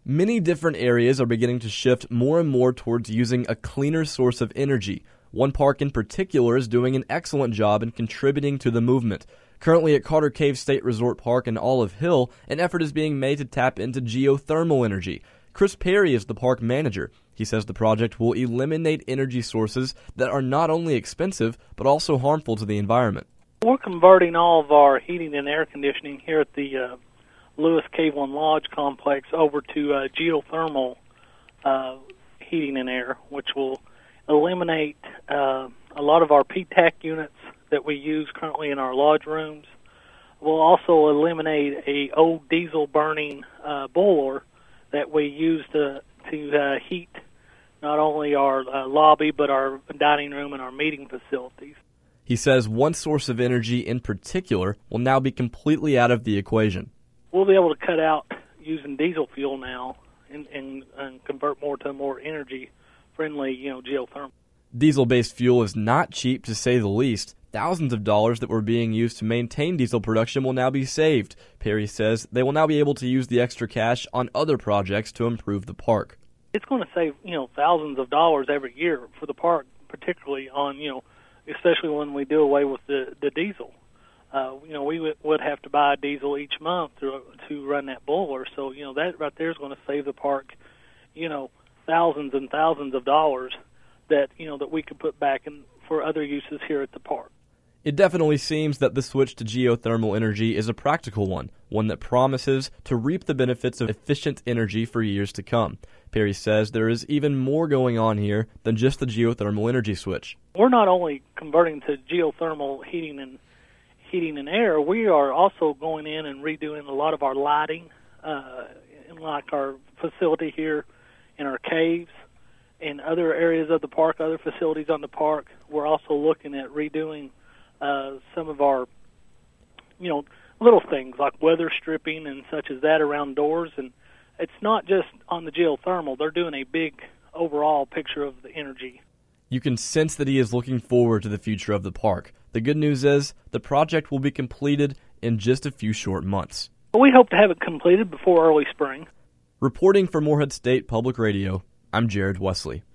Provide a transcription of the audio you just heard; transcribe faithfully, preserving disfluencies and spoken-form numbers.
Many different areas are beginning to shift more and more towards using a cleaner source of energy. One park in particular is doing an excellent job in contributing to the movement. Currently at Carter Cave State Resort Park in Olive Hill, an effort is being made to tap into geothermal energy. Chris Perry is the park manager. He says the project will eliminate energy sources that are not only expensive, but also harmful to the environment. We're converting all of our heating and air conditioning here at the uh, Lewis Cave One Lodge complex over to uh, geothermal uh, heating and air, which will eliminate uh, a lot of our P TAC units that we use currently in our lodge rooms. We'll also eliminate a old diesel burning uh, boiler that we use to, to uh, heat not only our uh, lobby but our dining room and our meeting facilities. He says one source of energy in particular will now be completely out of the equation. We'll be able to cut out using diesel fuel now and, and, and convert more to a more energy-friendly, you know, geothermal. Diesel-based fuel is not cheap, to say the least. Thousands of dollars that were being used to maintain diesel production will now be saved. Perry says they will now be able to use the extra cash on other projects to improve the park. It's going to save, you know, thousands of dollars every year for the park, particularly on, you know, especially when we do away with the, the diesel. Uh, you know, we w- would have to buy diesel each month to, to run that boiler. So, you know, that right there is going to save the park, you know, thousands and thousands of dollars that, you know, that we could put back in for other uses here at the park. It definitely seems that the switch to geothermal energy is a practical one, one that promises to reap the benefits of efficient energy for years to come. Perry says there is even more going on here than just the geothermal energy switch. We're not only converting to geothermal heating and heating and air, we are also going in and redoing a lot of our lighting, uh, in like our facility here in our caves and other areas of the park, other facilities on the park. We're also looking at redoing uh, some of our, you know, little things like weather stripping and such as that around doors. And it's not just on the geothermal. They're doing a big overall picture of the energy. You can sense that he is looking forward to the future of the park. The good news is the project will be completed in just a few short months. We hope to have it completed before early spring. Reporting for Morehead State Public Radio, I'm Jared Wesley.